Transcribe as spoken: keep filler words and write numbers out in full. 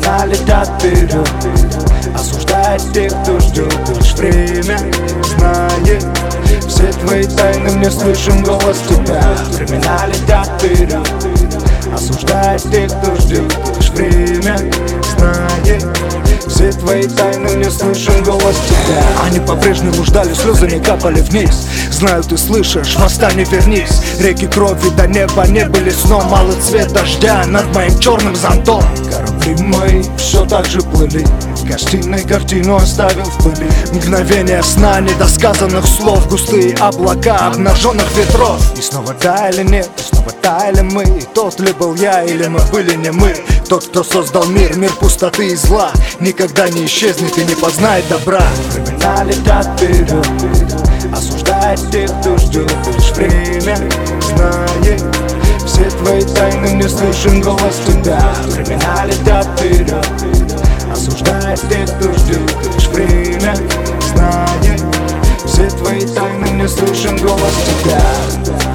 Времена летят вперед, осуждает тех, кто ждет. Лишь время знает все твои тайны, мне слышим голос тебя. Времена летят вперед, осуждает тех, кто ждет. Лишь время знает все твои тайны, мне слышим голос тебя. Они по-прежнему ждали, слезы не капали вниз. Знаю, ты слышишь, восстань, вернись. Реки крови до неба не были сном. Малый цвет дождя над моим черным зонтом. Корабли мои все так же плыли, гостиной картину оставил в пыли. Мгновение сна, недосказанных слов, густые облака обнаженных ветров. И снова таяли нет, и снова таяли мы. И тот ли был я, или мы были не мы? Тот, кто создал мир, мир пустоты и зла, никогда не исчезнет и не познает добра. Времена летят вперед, осуждает тех, кто ждет. Лишь время знает все твои тайны, мне слышим голос тебя. Времена летят вперед, осуждает тех, кто ждет. Лишь время знает все твои тайны, мне слышим голос тебя.